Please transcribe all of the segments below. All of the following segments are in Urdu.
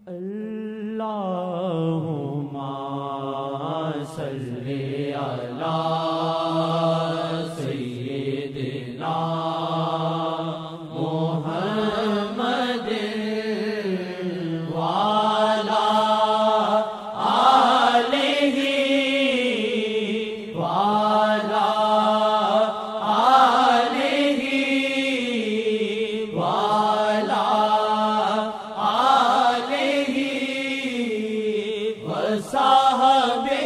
اللہم صلی علی سیدنا محمد وعلی آلہ وعلی آلہ وعلی آلہ وصحبہ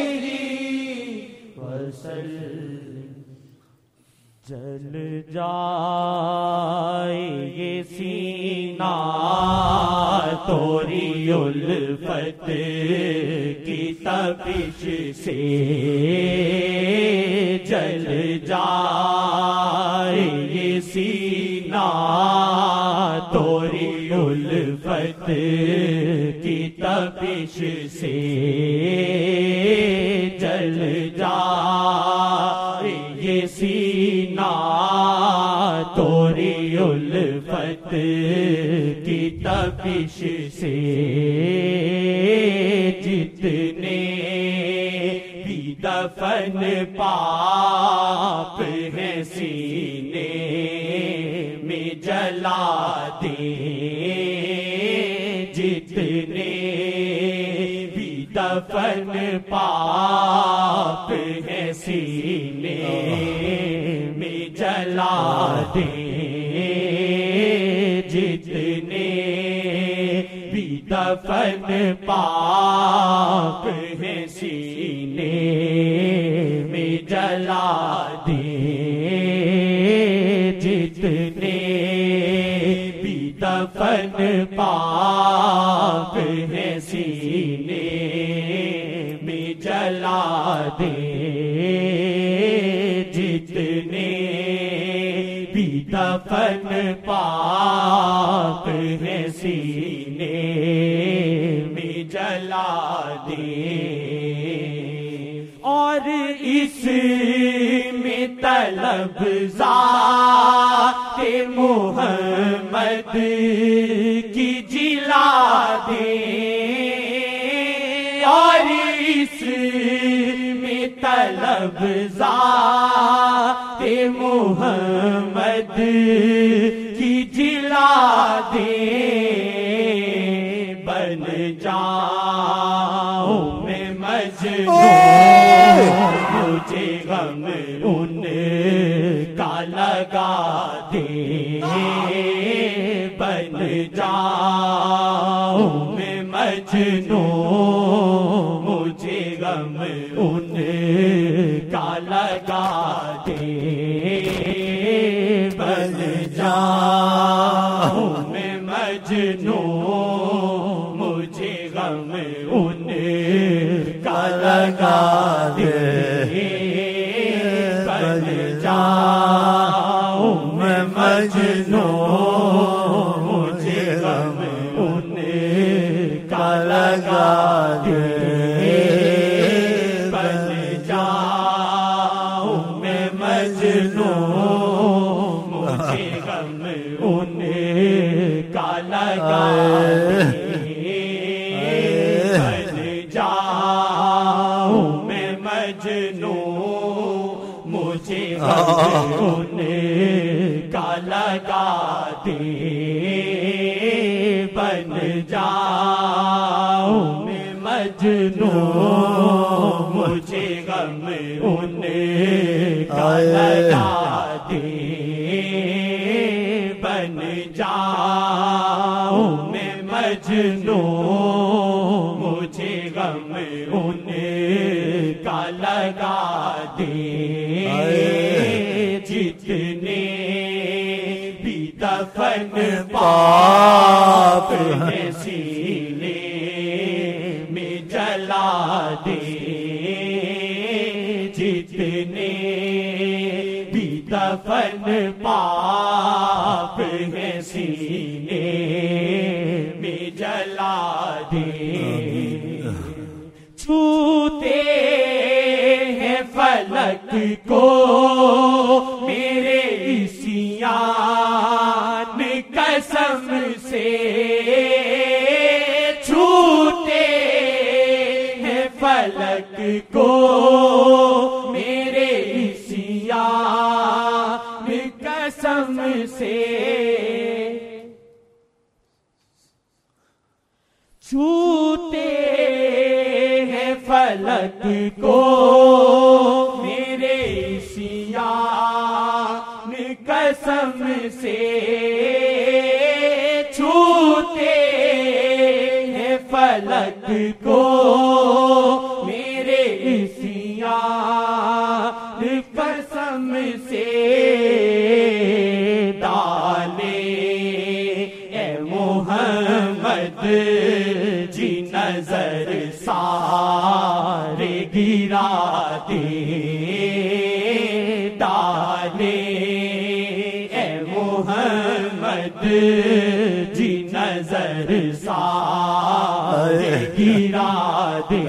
وسلم۔ جل جائے یہ سینہ توری الفت کی تپش سے، جل جائے یہ سینہ توری الفت کی تپش سے، جل جائے یہ سینہ توری الفت کی تپش سے، جتنے بھی دفن پاپ ہیں سینے میں جلا دیں، جتنے بھی دفن پاپ ہیں سینے میں جلا دیں، جتنے بھی دفن پاپ ہیں سینے میں جلا دیں، جتنے بھی دفن پاپ ہیں سینے میں جلا دیں، جتنے بھی دفن پاپ ہیں سینے میں جلا دیں، اور اس میں طلب ذات محمد کی جلا دیں، اور اس میں طلب ذات محمد کی جلا دیں، بن جاؤں میں مجنون مجھے غم ان کا لگا دیں، بن جاؤں میں مجنون مجھے غم ان کا لگا دیں، بن جاؤں میں مجنون مجھے غم ان کا لگا دیں، بن جاؤں میں مجنون مجھے غم ان کا لگا دیں، بن جاؤں میں مجنون مجھے غم ان کا لگا دیں، بن جاؤں میں مجنون مجھے غم ان کا لگا دیں، بن جاؤں میں مجنون مجھے غم ان کا لگا دیں، بن جاؤں میں مجنون مجھے غم ان کا لگا دیں، جتنے بھی دفن پاپ ہیں سینے میں جلا دیں، جتنے بھی دفن پاپ ہیں سینے میں جلا دیں، چھوتے ہیں فلک کو میرے عصیان قسم سے، چھو فلک کو میرے سیاہ قسم سے چھوتے ہیں فلک کو میرے سیاہ قسم سے چھوتے ہیں فلک کو میرے سیاہ قسم سے ڈالے اے محمد جی نظر سارے گرا دے ڈالے اے محمد جی نظر سارے گرا دے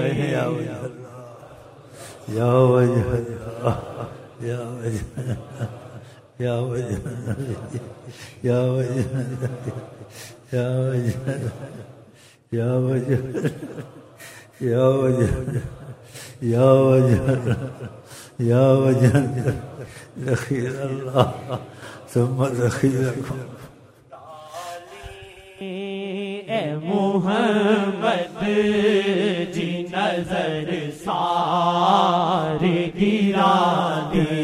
یا وجہ یا وجہ یا وجہ یا وجہ یا وجہ یا وجہ یا وجہ یا وجہ یا وجہ ذخیر اللہ ثم ذخیرکم اے محمد جی نظر سارے گرا دے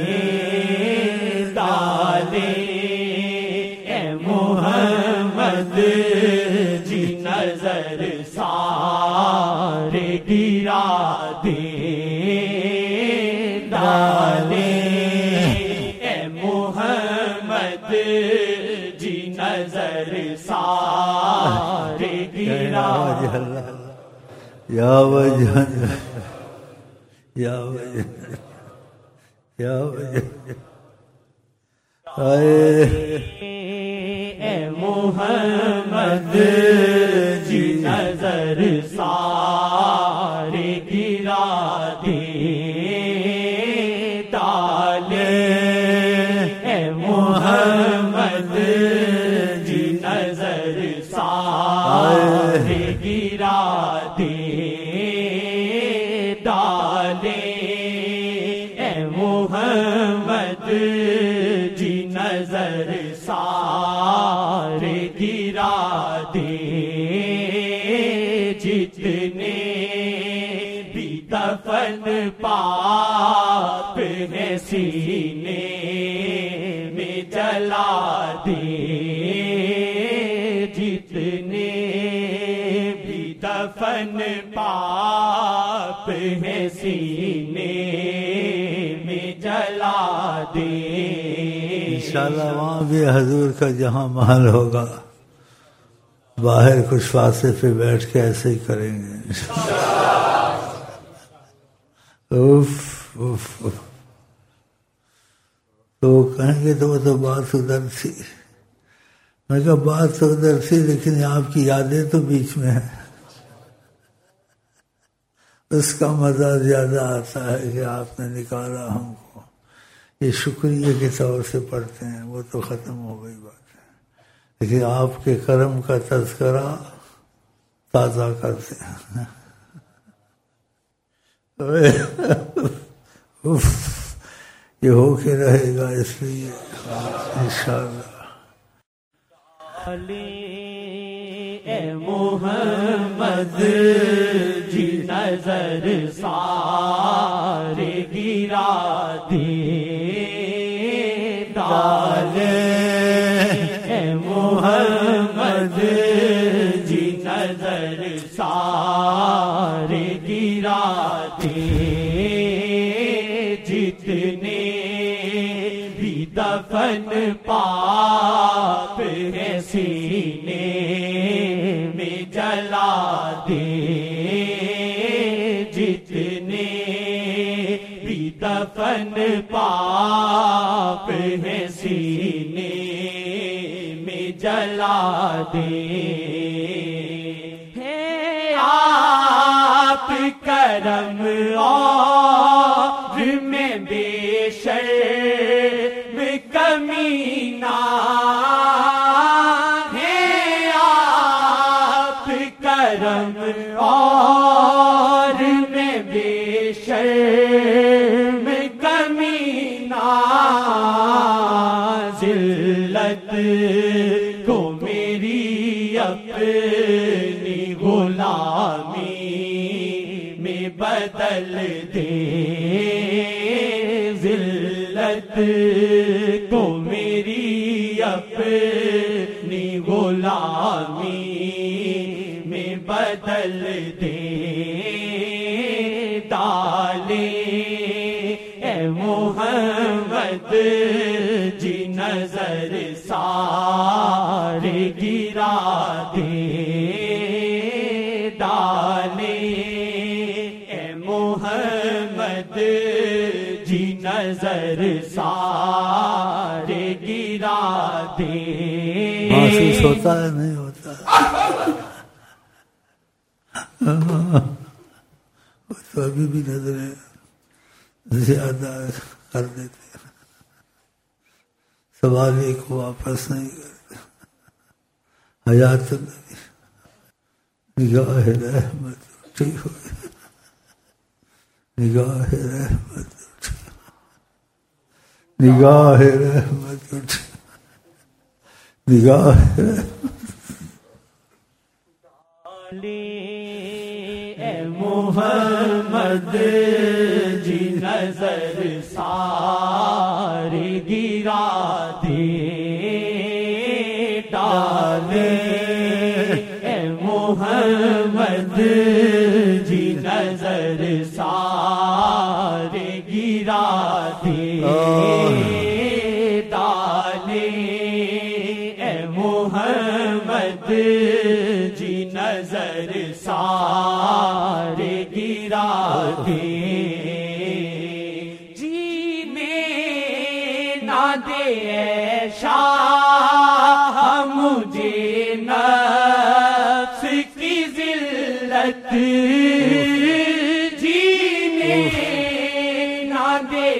ڈالے اے محمد جی نظر سارے گرا دے ڈالے اے محمد جی نظر سارے گرا یا وجہ یا وجہ یا وجہ اے محمد جی نظر سارے گرا دے ڈالے اے محمد جی نظر سارے گرا دے ڈالے اے محمد جی نظر سارے گرا دے جتنے بھی دفن پاپ ہے سینے میں جلا دے جتنے بھی دفن پاپ ہے سینے میں جلا دے انشاءاللہ وہاں بھی حضور کا جہاں محل ہوگا باہر کچھ فاصلے پہ بیٹھ کے ایسے ہی کریں گے اوف اوف تو وہ کہیں گے تو وہ تو بات ادھر تھی میں کہا بات تو ادھر تھی لیکن آپ کی یادیں تو بیچ میں ہیں اس کا مزہ زیادہ آتا ہے کہ آپ نے نکالا ہم کو یہ شکریہ کے طور سے پڑھتے ہیں وہ تو ختم ہو گئی بات ہے لیکن آپ کے کرم کا تذکرہ تازہ کرتے ہیں یہ ہو کے رہے گا اس لیے انشاءاللہ اے محمد جی نظر سارے گرا دے ڈالے اے محمد جی نظر سارے گرا دے جتنے بھی دفن پاپ ہے سینے میں جلا دے جتنے بھی دفن پاپ ہے سینے میں جلا دے ہے آپ کرم اور میں بے شرم کمینہ ہے آپ کا کرم اور میں بے شرم کمینہ ذلت کو میری اپنی غلامی میں بدل دے ذلت کو میری اپنی غلامی میں بدل دے ڈالے اے محمد جی نظر سارے گرا دے ڈالے اے محمد جی نظر سارے گرا دے محسوس ہوتا ہے نہیں ہوتا تو ابھی بھی نظریں زیادہ کر دیتے ہیں سوال ایک واپس نہیں کرتے حیات النبی نگاہ رحمت اٹھی ہوئی نگاہ رحمت اٹھی نگاہ رحمت اٹھی نگاہ اے محمد جی نظر سارے گرا دے ڈالے اے محمد جی نظر سارے گرا دے ڈالے اے محمد جی نظر سارے گرا دے جینے نہ دے شاہ مجھے نفس کی ذلت جینے نہ دے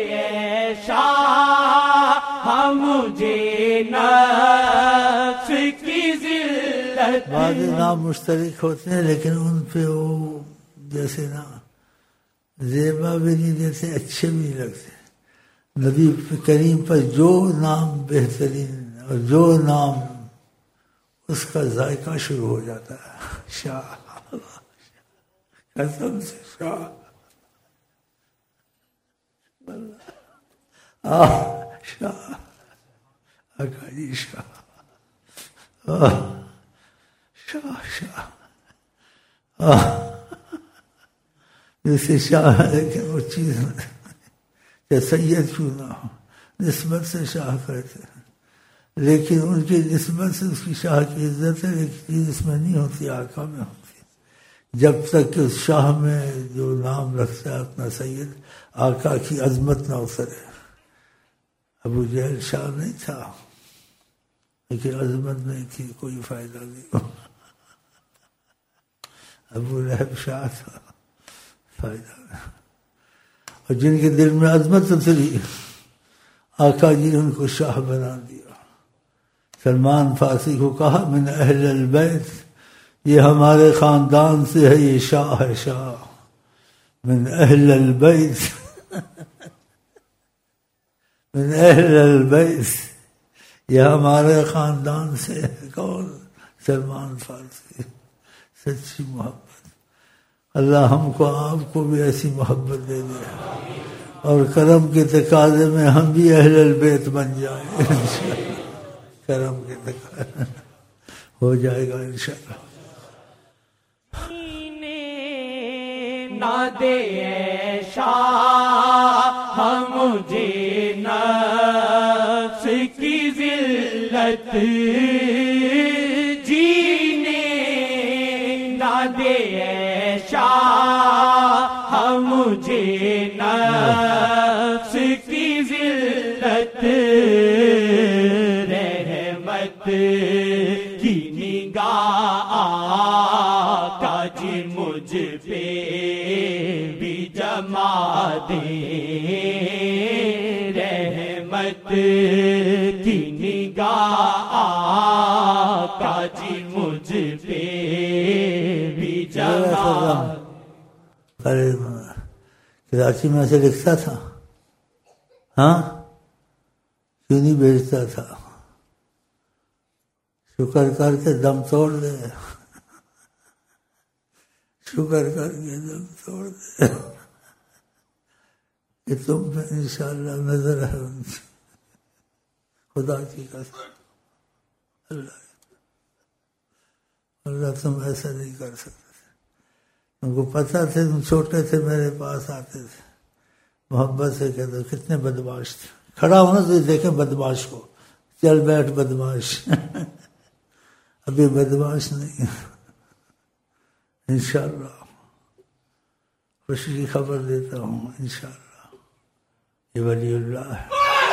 شاہ مجھے نفس کی ذلت بعض نام مشترک ہوتے ہیں لیکن ان پہ وہ جیسے نا زیبا بھی نہیں دیتے اچھے بھی نہیں لگتے نبی کریم پر جو نام بہترین اور جو نام اس کا ذائقہ شروع ہو جاتا ہے شاہ قسم سے شاہ شاہ اکاجی شاہ شاہ شاہ جیسے شاہ ہے لیکن وہ چیز یا سید کیوں نہ ہو نسبت سے شاہ کرتے ہیں لیکن ان کی نسبت سے اس کی شاہ کی عزت ہے لیکن چیز اس میں نہیں ہوتی آقا میں ہوتی جب تک کہ اس شاہ میں جو نام رکھتا ہے اپنا سید آقا کی عظمت نہ اترے ابو جہل شاہ نہیں تھا لیکن عظمت نہیں تھی کوئی فائدہ نہیں ابو لہب شاہ تھا فائدہ نہیں اور جن کے دل میں عظمت اتری آقا جی نے ان کو شاہ بنا دیا سلمان فارسی کو کہا من اہل البیت یہ ہمارے خاندان سے ہے یہ شاہ ہے شاہ من اہل البیت من اہل البیت یہ ہمارے خاندان سے ہے کون سلمان فارسی سچی محبت اللہ ہم کو آپ کو بھی ایسی محبت دے دے اور کرم کے تقاضے میں ہم بھی اہل البیت بن جائیں کرم کے تقاضے ہو جائے گا انشاءاللہ نہ دے شاہ مجھے نفس کی ذلت جینے نہ دے شاہ مجھے نفس کی ذلت رحمت کی نگاہ آقا جی مجھ پہ بھی جما دے رحمت کی نگاہ آقا جی مجھ پہ جماعت. کراچی میں سے لکھتا تھا، ہاں کیوں نہیں بھیجتا تھا؟ شکر کر کے دم توڑ دے، شکر کر کے دم توڑ دے کہ تم پہ انشاءاللہ نظر ہے ان کی. خدا کی قسم، اللہ تم ایسا نہیں کر سکتے. ان کو پتہ تھے، تم چھوٹے تھے میرے پاس آتے تھے، محبت سے کہتے کتنے بدماش تھے. کھڑا ہونا تو دیکھیں بدماش کو، چل بیٹھ بدماش. ابھی بدماش نہیں، انشاءاللہ خوشی کی خبر دیتا ہوں. انشاءاللہ یہ ولی اللہ ہے.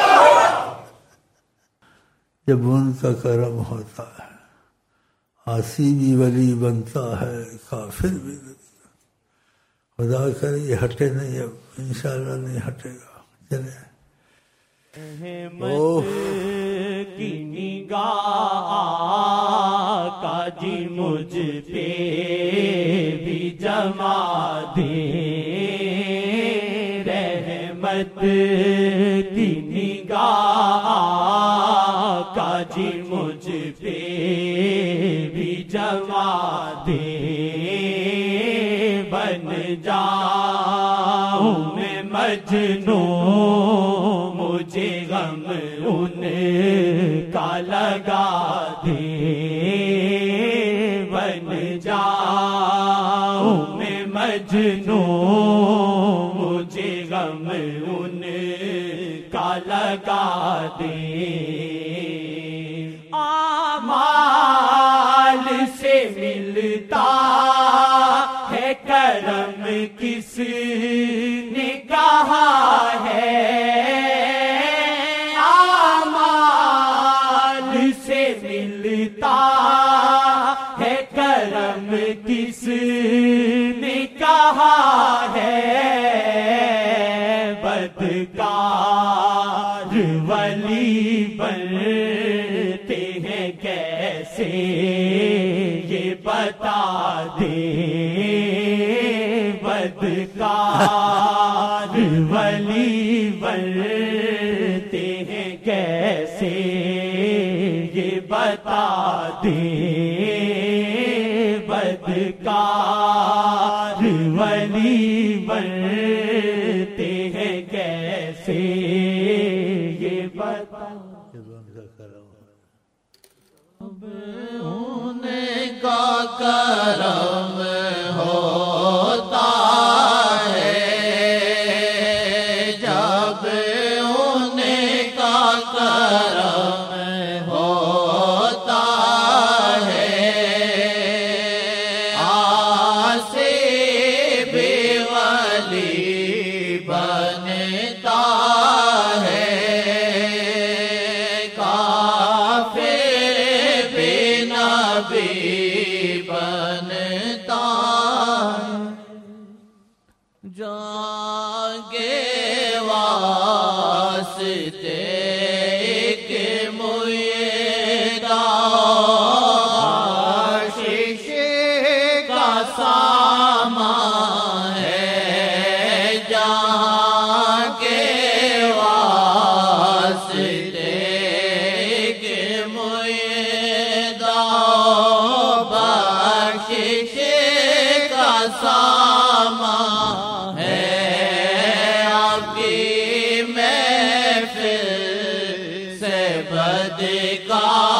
جب ان کا کرم ہوتا ہے عاصی بھی ولی بنتا ہے، کافر بھی. خدا کرے یہ ہٹے نہیں، اب انشاءاللہ نہیں ہٹے گا. چلے احمد کی نگاہ آقا جی مجھ پہ بھی جما دے. رحمت کی نگاہ آقا جی مجھ پہ بھی جما دے. بن جاؤں میں مجنوں، مجھے غم ان کا لگا دے. بن جاؤں میں مجنوں، مجھے غم ان کا لگا دے. آمال سے ملتا ہے کرم کس نے کہا ہے. آمال سے ملتا ہے کرم کس نے کہا ہے. بدکار ولی بنتے ہیں کیسے یہ بتا دے. بدکار ولی بنتے ہیں کیسے یہ بتا دے. بدکار ولی بنتے ہیں کیسے یہ بتا دے. ان کا کرم ہوتا ہے جب ان کا کرم ہوتا ہے. آسے بے ولی بنتا ہے، کافر بے نبی بنتا ہے. جاگے واسطے کے مجھے بخشش کا سامان ہے. جہاں کے واسطے کے مجھے بخشش کا سامان ہے. آپ کی محفل سے بدکار